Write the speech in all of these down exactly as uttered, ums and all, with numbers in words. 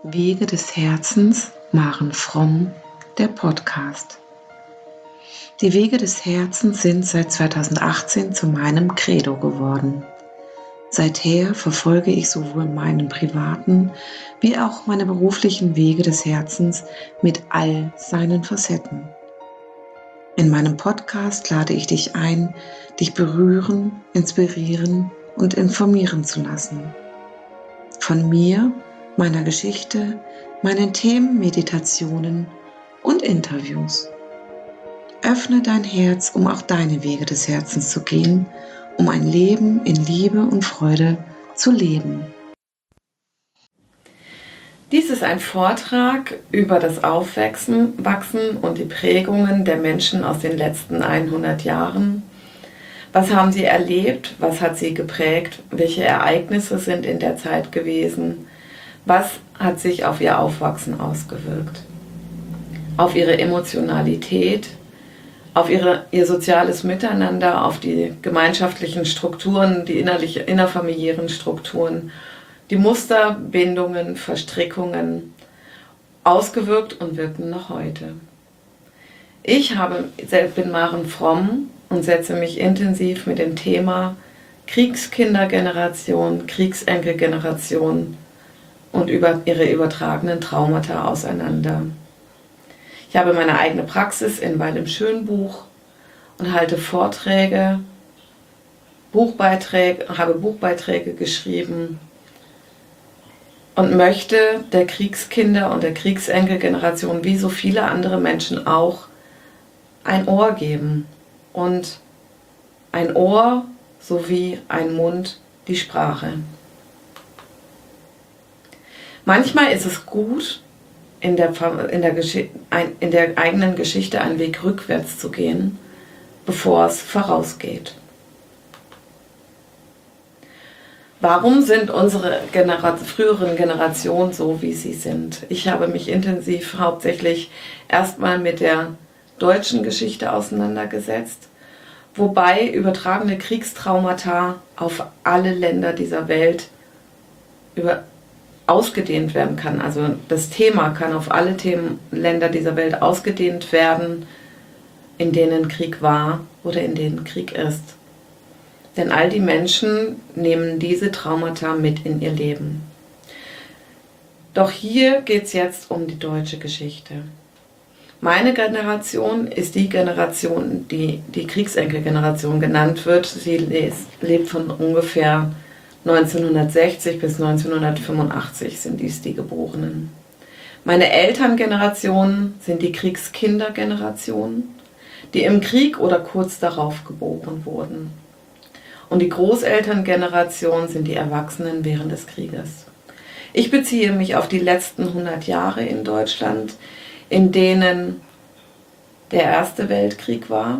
Wege des Herzens, Maren Fromm, der Podcast. Die Wege des Herzens sind seit zweitausendachtzehn zu meinem Credo geworden. Seither verfolge ich sowohl meinen privaten wie auch meine beruflichen Wege des Herzens mit all seinen Facetten. In meinem Podcast lade ich dich ein, dich berühren, inspirieren und informieren zu lassen. Von mir, meiner Geschichte, meinen Themen, Meditationen und Interviews. Öffne dein Herz, um auch deine Wege des Herzens zu gehen, um ein Leben in Liebe und Freude zu leben. Dies ist ein Vortrag über das Aufwachsen Wachsen und die Prägungen der Menschen aus den letzten hundert Jahren. Was haben sie erlebt? Was hat sie geprägt? Welche Ereignisse sind in der Zeit gewesen? Was hat sich auf ihr Aufwachsen ausgewirkt? Auf ihre Emotionalität, auf ihre, ihr soziales Miteinander, auf die gemeinschaftlichen Strukturen, die innerliche, innerfamiliären Strukturen, die Muster, Bindungen, Verstrickungen ausgewirkt und wirken noch heute. Ich habe, bin Maren Fromm und setze mich intensiv mit dem Thema Kriegskindergeneration, Kriegsenkelgeneration und über ihre übertragenen Traumata auseinander. Ich habe meine eigene Praxis in Weil im Schönbuch und halte Vorträge, Buchbeiträge, habe Buchbeiträge geschrieben und möchte der Kriegskinder- und der Kriegsenkelgeneration, wie so viele andere Menschen auch, ein Ohr geben. Und ein Ohr sowie ein Mund, die Sprache. Manchmal ist es gut, in der, in, der in der eigenen Geschichte einen Weg rückwärts zu gehen, bevor es vorausgeht. Warum sind unsere Genera- früheren Generationen so, wie sie sind? Ich habe mich intensiv hauptsächlich erstmal mit der deutschen Geschichte auseinandergesetzt, wobei übertragene Kriegstraumata auf alle Länder dieser Welt über ausgedehnt werden kann. Also das Thema kann auf alle Themen, Länder dieser Welt ausgedehnt werden, in denen Krieg war oder in denen Krieg ist. Denn all die Menschen nehmen diese Traumata mit in ihr Leben. Doch hier geht es jetzt um die deutsche Geschichte. Meine Generation ist die Generation, die die Kriegsenkelgeneration genannt wird. Sie lebt von ungefähr neunzehnhundertsechzig bis neunzehnhundertfünfundachtzig sind dies die Geborenen. Meine Elterngeneration sind die Kriegskindergeneration, die im Krieg oder kurz darauf geboren wurden. Und die Großelterngeneration sind die Erwachsenen während des Krieges. Ich beziehe mich auf die letzten hundert Jahre in Deutschland, in denen der Erste Weltkrieg war,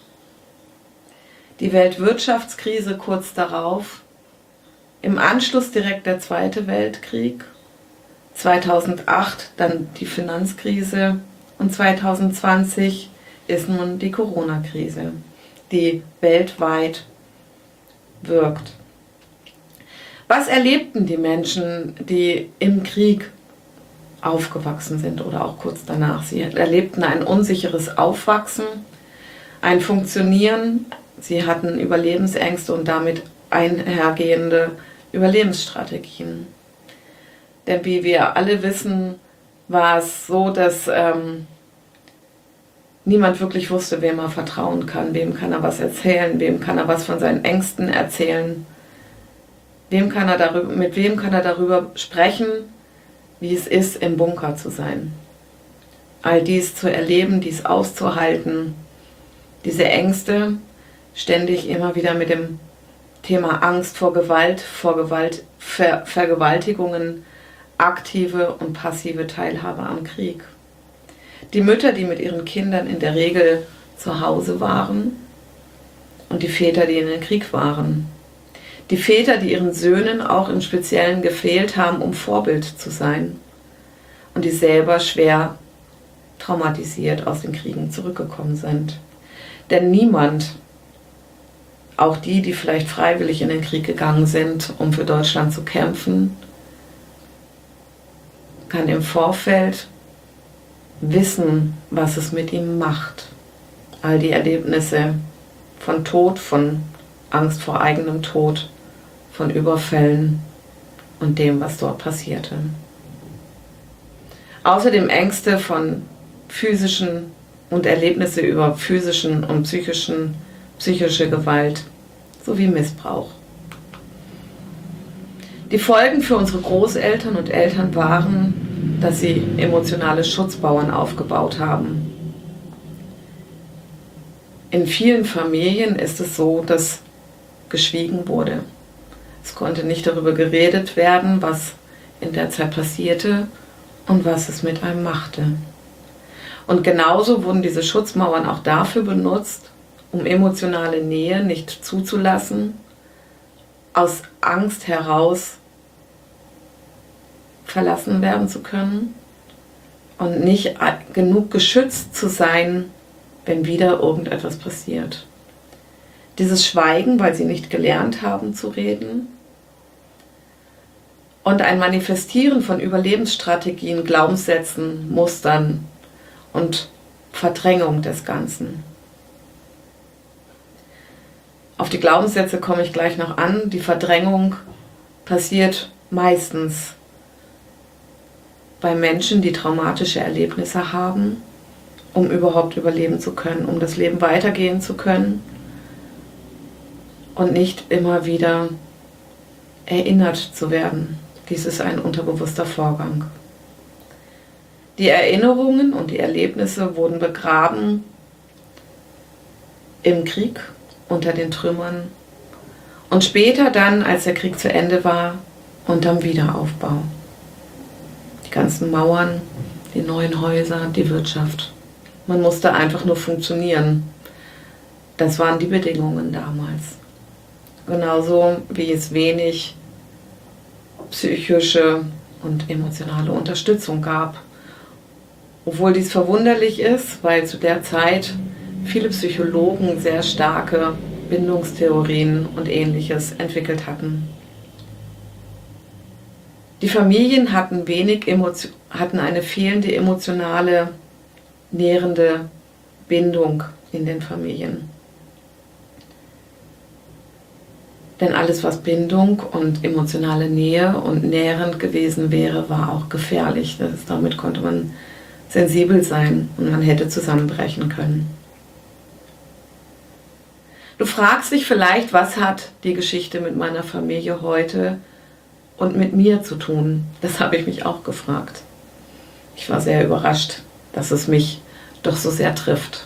die Weltwirtschaftskrise kurz darauf, im Anschluss direkt der Zweite Weltkrieg, zweitausendacht dann die Finanzkrise und zweitausendzwanzig ist nun die Corona-Krise, die weltweit wirkt. Was erlebten die Menschen, die im Krieg aufgewachsen sind oder auch kurz danach? Sie erlebten ein unsicheres Aufwachsen, ein Funktionieren, sie hatten Überlebensängste und damit einhergehende Überlebensstrategien. Denn wie wir alle wissen, war es so, dass ähm, niemand wirklich wusste, wem er vertrauen kann, wem kann er was erzählen, wem kann er was von seinen Ängsten erzählen, wem kann er darüber, mit wem kann er darüber sprechen, wie es ist, im Bunker zu sein. All dies zu erleben, dies auszuhalten, diese Ängste, ständig immer wieder mit dem Thema Angst vor Gewalt, vor Gewalt, Ver Vergewaltigungen, aktive und passive Teilhabe am Krieg. Die Mütter, die mit ihren Kindern in der Regel zu Hause waren und die Väter, die in den Krieg waren. Die Väter, die ihren Söhnen auch im Speziellen gefehlt haben, um Vorbild zu sein und die selber schwer traumatisiert aus den Kriegen zurückgekommen sind. Denn niemand, auch die, die vielleicht freiwillig in den Krieg gegangen sind, um für Deutschland zu kämpfen, kann im Vorfeld wissen, was es mit ihm macht. All die Erlebnisse von Tod, von Angst vor eigenem Tod, von Überfällen und dem, was dort passierte. Außerdem Ängste von physischen und Erlebnisse über physischen und psychischen, psychische Gewalt sowie Missbrauch. Die Folgen für unsere Großeltern und Eltern waren, dass sie emotionale Schutzmauern aufgebaut haben. In vielen Familien ist es so, dass geschwiegen wurde. Es konnte nicht darüber geredet werden, was in der Zeit passierte und was es mit einem machte. Und genauso wurden diese Schutzmauern auch dafür benutzt, um emotionale Nähe nicht zuzulassen, aus Angst heraus verlassen werden zu können und nicht genug geschützt zu sein, wenn wieder irgendetwas passiert. Dieses Schweigen, weil sie nicht gelernt haben zu reden, und ein Manifestieren von Überlebensstrategien, Glaubenssätzen, Mustern und Verdrängung des Ganzen. Auf die Glaubenssätze komme ich gleich noch an. Die Verdrängung passiert meistens bei Menschen, die traumatische Erlebnisse haben, um überhaupt überleben zu können, um das Leben weitergehen zu können und nicht immer wieder erinnert zu werden. Dies ist ein unterbewusster Vorgang. Die Erinnerungen und die Erlebnisse wurden begraben im Krieg, unter den Trümmern und später dann, als der Krieg zu Ende war, unterm Wiederaufbau. Die ganzen Mauern, die neuen Häuser, die Wirtschaft. Man musste einfach nur funktionieren. Das waren die Bedingungen damals. Genauso wie es wenig psychische und emotionale Unterstützung gab. Obwohl dies verwunderlich ist, weil zu der Zeit viele Psychologen sehr starke Bindungstheorien und Ähnliches entwickelt hatten. Die Familien hatten, wenig Emotio- hatten eine fehlende emotionale, nährende Bindung in den Familien. Denn alles, was Bindung und emotionale Nähe und nährend gewesen wäre, war auch gefährlich. Das ist, damit konnte man sensibel sein und man hätte zusammenbrechen können. Du fragst dich vielleicht, was hat die Geschichte mit meiner Familie heute und mit mir zu tun? Das habe ich mich auch gefragt. Ich war sehr überrascht, dass es mich doch so sehr trifft.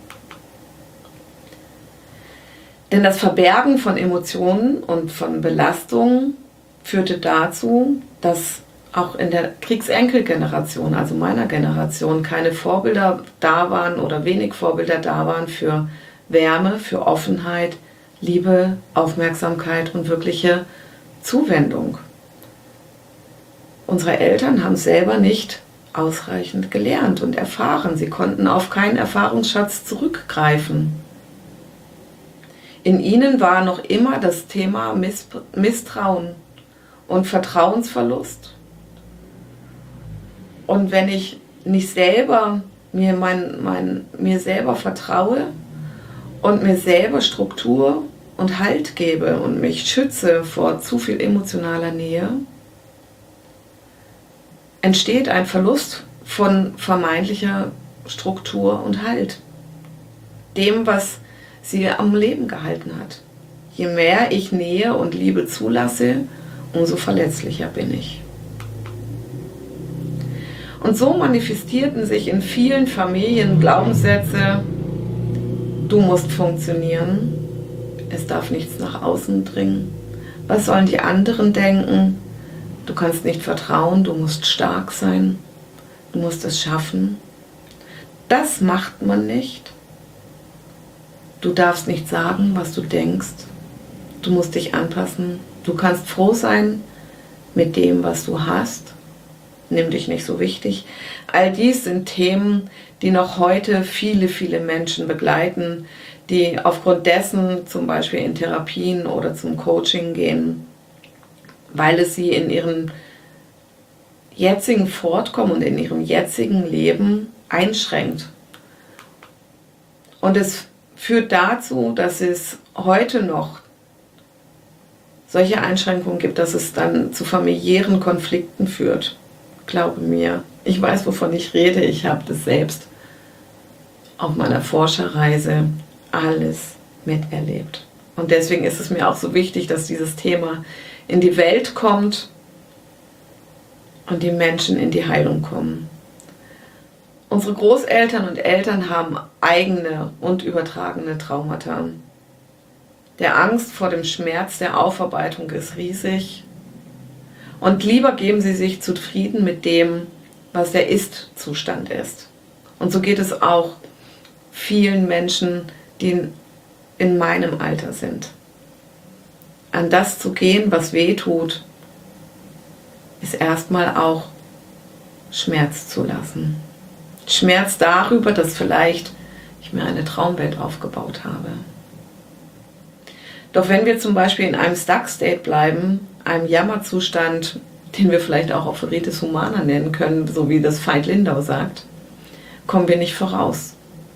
Denn das Verbergen von Emotionen und von Belastungen führte dazu, dass auch in der Kriegsenkelgeneration, also meiner Generation, keine Vorbilder da waren oder wenig Vorbilder da waren für Wärme, für Offenheit, Liebe, Aufmerksamkeit und wirkliche Zuwendung. Unsere Eltern haben selber nicht ausreichend gelernt und erfahren. Sie konnten auf keinen Erfahrungsschatz zurückgreifen. In ihnen war noch immer das Thema Misstrauen und Vertrauensverlust. Und wenn ich nicht selber mir, mein, mein, mir selber vertraue und mir selber Struktur und Halt gebe und mich schütze vor zu viel emotionaler Nähe, entsteht ein Verlust von vermeintlicher Struktur und Halt. Dem, was sie am Leben gehalten hat. Je mehr ich Nähe und Liebe zulasse, umso verletzlicher bin ich. Und so manifestierten sich in vielen Familien Glaubenssätze: Du musst funktionieren, es darf nichts nach außen dringen. Was sollen die anderen denken? Du kannst nicht vertrauen, du musst stark sein, du musst es schaffen. Das macht man nicht. Du darfst nicht sagen, was du denkst. Du musst dich anpassen. Du kannst froh sein mit dem, was du hast. Nimm dich nicht so wichtig. All dies sind Themen, die noch heute viele, viele Menschen begleiten, die aufgrund dessen zum Beispiel in Therapien oder zum Coaching gehen, weil es sie in ihren jetzigen Fortkommen und in ihrem jetzigen Leben einschränkt. Und es führt dazu, dass es heute noch solche Einschränkungen gibt, dass es dann zu familiären Konflikten führt. Glaube mir, ich weiß, wovon ich rede. Ich habe das selbst auf meiner Forscherreise alles miterlebt. Und deswegen ist es mir auch so wichtig, dass dieses Thema in die Welt kommt und die Menschen in die Heilung kommen. Unsere Großeltern und Eltern haben eigene und übertragene Traumata. Der Angst vor dem Schmerz der Aufarbeitung ist riesig. Und lieber geben sie sich zufrieden mit dem, was der Ist-Zustand ist. Und so geht es auch vielen Menschen, die in meinem Alter sind. An das zu gehen, was weh tut, ist erstmal auch Schmerz zu lassen. Schmerz darüber, dass vielleicht ich mir eine Traumwelt aufgebaut habe. Doch wenn wir zum Beispiel in einem Stuck-State bleiben, einem Jammerzustand, den wir vielleicht auch Ophiritis humana nennen können, so wie das Veit Lindau sagt, kommen wir nicht voraus.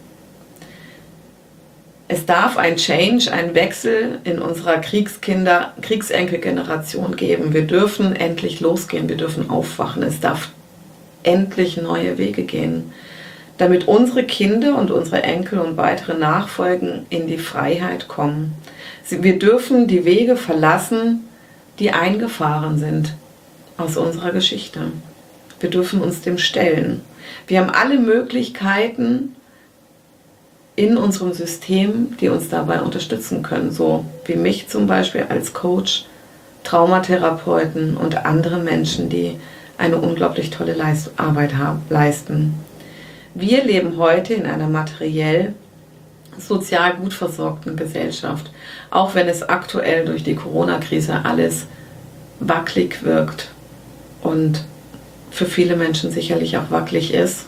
Es darf ein Change, einen Wechsel in unserer Kriegskinder, Kriegsenkelgeneration geben. Wir dürfen endlich losgehen, wir dürfen aufwachen. Es darf endlich neue Wege gehen, damit unsere Kinder und unsere Enkel und weitere Nachfolgen in die Freiheit kommen. Wir dürfen die Wege verlassen, die eingefahren sind aus unserer Geschichte. Wir dürfen uns dem stellen. Wir haben alle Möglichkeiten in unserem System, die uns dabei unterstützen können, so wie mich zum Beispiel als Coach, Traumatherapeuten und andere Menschen, die eine unglaublich tolle Leist- Arbeit haben, leisten. Wir leben heute in einer materiell, sozial gut versorgten Gesellschaft, auch wenn es aktuell durch die Corona-Krise alles wackelig wirkt und für viele Menschen sicherlich auch wackelig ist.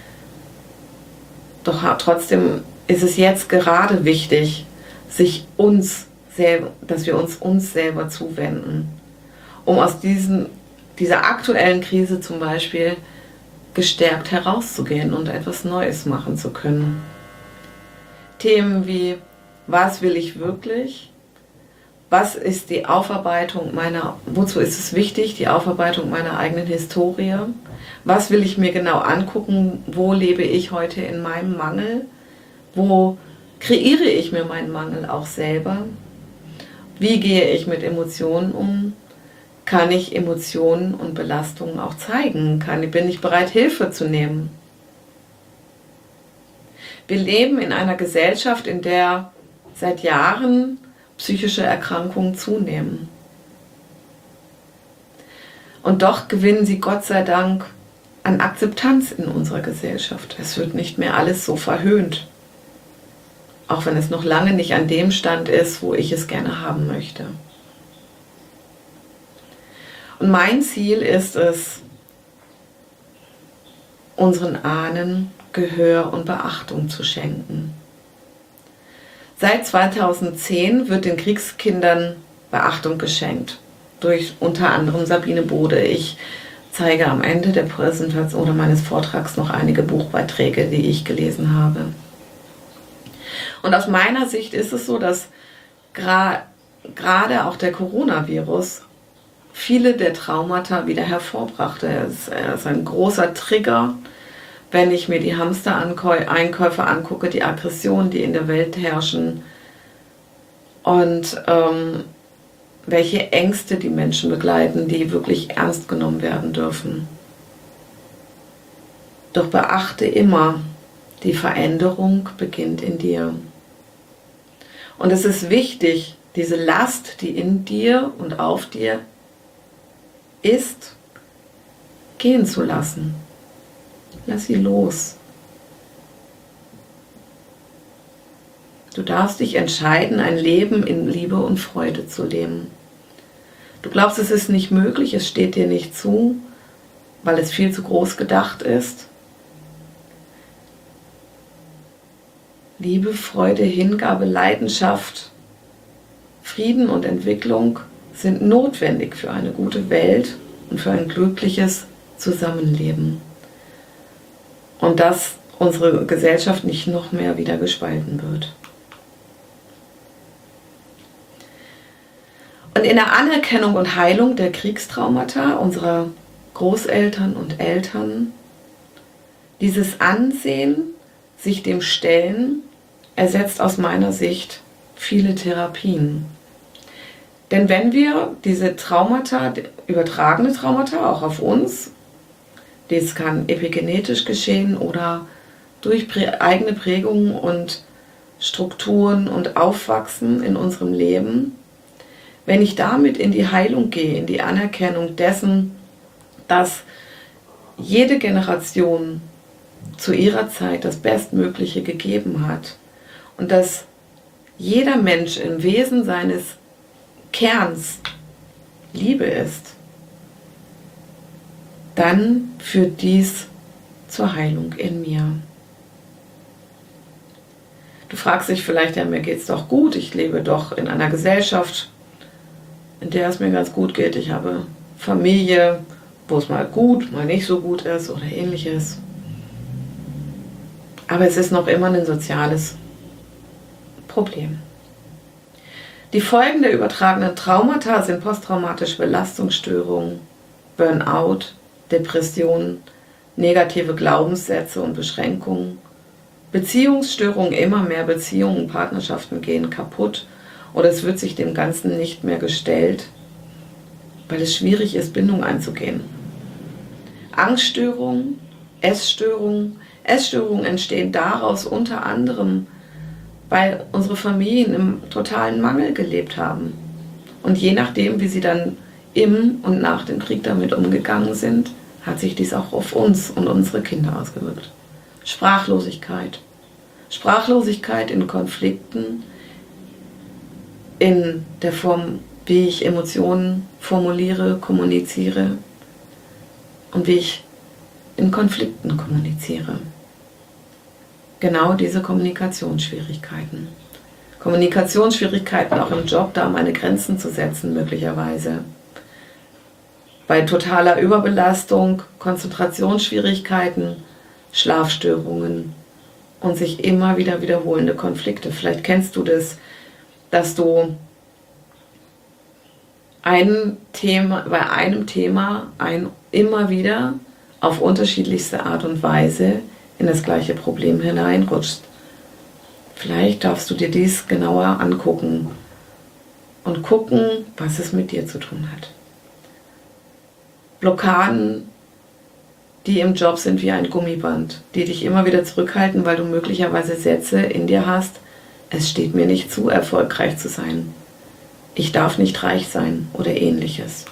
Doch trotzdem ist es jetzt gerade wichtig, sich uns selber, dass wir uns uns selber zuwenden, um aus diesen, dieser aktuellen Krise zum Beispiel gestärkt herauszugehen und etwas Neues machen zu können. Themen wie, was will ich wirklich? Was ist die Aufarbeitung meiner, wozu ist es wichtig, die Aufarbeitung meiner eigenen Historie? Was will ich mir genau angucken? Wo lebe ich heute in meinem Mangel? Wo kreiere ich mir meinen Mangel auch selber? Wie gehe ich mit Emotionen um? Kann ich Emotionen und Belastungen auch zeigen? Kann, bin ich bereit, Hilfe zu nehmen? Wir leben in einer Gesellschaft, in der seit Jahren psychische Erkrankungen zunehmen. Und doch gewinnen sie Gott sei Dank an Akzeptanz in unserer Gesellschaft. Es wird nicht mehr alles so verhöhnt. Auch wenn es noch lange nicht an dem Stand ist, wo ich es gerne haben möchte. Und mein Ziel ist es, unseren Ahnen Gehör und Beachtung zu schenken. Seit zweitausendzehn wird den Kriegskindern Beachtung geschenkt, durch unter anderem Sabine Bode. Ich zeige am Ende der Präsentation oder meines Vortrags noch einige Buchbeiträge, die ich gelesen habe. Und aus meiner Sicht ist es so, dass gra- gerade auch der Coronavirus viele der Traumata wieder hervorbrachte. Es ist ein großer Trigger, wenn ich mir die Hamster-Einkäufe angucke, die Aggressionen, die in der Welt herrschen und ähm, welche Ängste die Menschen begleiten, die wirklich ernst genommen werden dürfen. Doch beachte immer, die Veränderung beginnt in dir. Und es ist wichtig, diese Last, die in dir und auf dir ist, gehen zu lassen. Lass sie los. Du darfst dich entscheiden, ein Leben in Liebe und Freude zu leben. Du glaubst, es ist nicht möglich, es steht dir nicht zu, weil es viel zu groß gedacht ist. Liebe, Freude, Hingabe, Leidenschaft, Frieden und Entwicklung sind notwendig für eine gute Welt und für ein glückliches zusammenleben. Und dass unsere Gesellschaft nicht noch mehr wieder gespalten wird. Und in der Anerkennung und Heilung der Kriegstraumata unserer Großeltern und Eltern, dieses Ansehen, sich dem Stellen, ersetzt aus meiner Sicht viele Therapien. Denn wenn wir diese Traumata, übertragene Traumata auch auf uns, das kann epigenetisch geschehen oder durch eigene Prägungen und Strukturen und Aufwachsen in unserem Leben, wenn ich damit in die Heilung gehe, in die Anerkennung dessen, dass jede Generation zu ihrer Zeit das Bestmögliche gegeben hat und dass jeder Mensch im Wesen seines Kerns Liebe ist, dann führt dies zur Heilung in mir. Du fragst dich vielleicht, ja, mir geht's doch gut, ich lebe doch in einer Gesellschaft, in der es mir ganz gut geht. Ich habe Familie, wo es mal gut, mal nicht so gut ist oder ähnliches. Aber es ist noch immer ein soziales Problem. Die Folgen der übertragenen Traumata sind posttraumatische Belastungsstörungen, Burnout, Depressionen, negative Glaubenssätze und Beschränkungen, Beziehungsstörungen, immer mehr Beziehungen, Partnerschaften gehen kaputt oder es wird sich dem Ganzen nicht mehr gestellt, weil es schwierig ist, Bindung einzugehen. Angststörungen, Essstörungen. Essstörungen entstehen daraus unter anderem, weil unsere Familien im totalen Mangel gelebt haben. Und je nachdem, wie sie dann im und nach dem Krieg damit umgegangen sind, hat sich dies auch auf uns und unsere Kinder ausgewirkt. Sprachlosigkeit. Sprachlosigkeit in Konflikten, in der Form, wie ich Emotionen formuliere, kommuniziere und wie ich in Konflikten kommuniziere. Genau diese Kommunikationsschwierigkeiten. Kommunikationsschwierigkeiten auch im Job, da meine Grenzen zu setzen möglicherweise. Bei totaler Überbelastung, Konzentrationsschwierigkeiten, Schlafstörungen und sich immer wieder wiederholende Konflikte. Vielleicht kennst du das, dass du ein Thema, bei einem Thema ein, immer wieder auf unterschiedlichste Art und Weise in das gleiche Problem hineinrutschst. Vielleicht darfst du dir dies genauer angucken und gucken, was es mit dir zu tun hat. Blockaden, die im Job sind wie ein Gummiband, die dich immer wieder zurückhalten, weil du möglicherweise Sätze in dir hast: Es steht mir nicht zu, erfolgreich zu sein. Ich darf nicht reich sein oder ähnliches.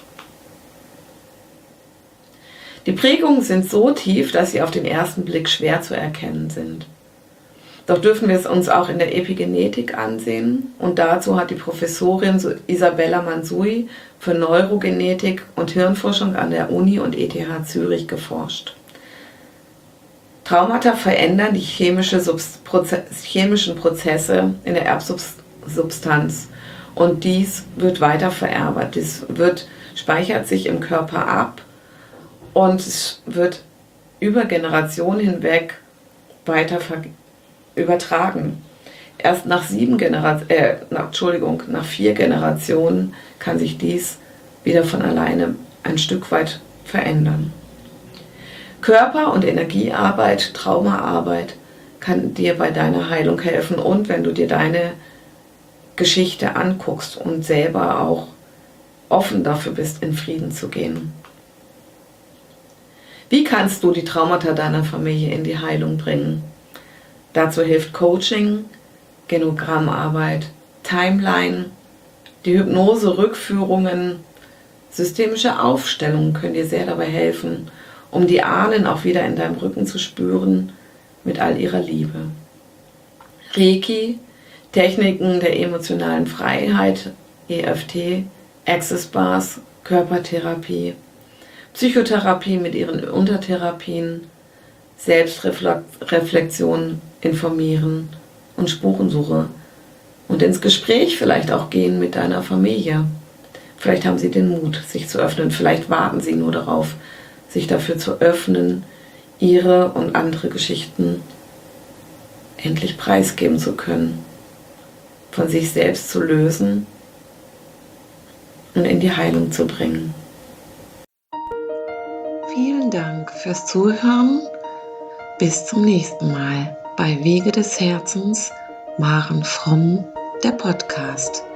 Die Prägungen sind so tief, dass sie auf den ersten Blick schwer zu erkennen sind. Doch dürfen wir es uns auch in der Epigenetik ansehen und dazu hat die Professorin Isabella Mansuy für Neurogenetik und Hirnforschung an der Uni und E T H Zürich geforscht. Traumata verändern die chemische Proze- chemischen Prozesse in der Erbsubstanz und dies wird weiter vererbt. Dies wird, speichert sich im Körper ab und es wird über Generationen hinweg weiter ver- übertragen. Erst nach sieben Generationen, äh, nach, Entschuldigung, nach vier Generationen kann sich dies wieder von alleine ein Stück weit verändern. Körper- und Energiearbeit, Traumaarbeit kann dir bei deiner Heilung helfen und wenn du dir deine Geschichte anguckst und selber auch offen dafür bist, in Frieden zu gehen. Wie kannst du die Traumata deiner Familie in die Heilung bringen? Dazu hilft Coaching, Genogrammarbeit, Timeline, die Hypnose, Rückführungen, systemische Aufstellungen können dir sehr dabei helfen, um die Ahnen auch wieder in deinem Rücken zu spüren mit all ihrer Liebe. Reiki, Techniken der emotionalen Freiheit, E F T, Access Bars, Körpertherapie, Psychotherapie mit ihren Untertherapien, Selbstreflexion, informieren und Spurensuche und ins Gespräch vielleicht auch gehen mit deiner Familie. Vielleicht haben sie den Mut, sich zu öffnen, vielleicht warten sie nur darauf, sich dafür zu öffnen, ihre und andere Geschichten endlich preisgeben zu können, von sich selbst zu lösen und in die Heilung zu bringen. Vielen Dank fürs Zuhören. Bis zum nächsten Mal bei Wege des Herzens, Maren Fromm, der Podcast.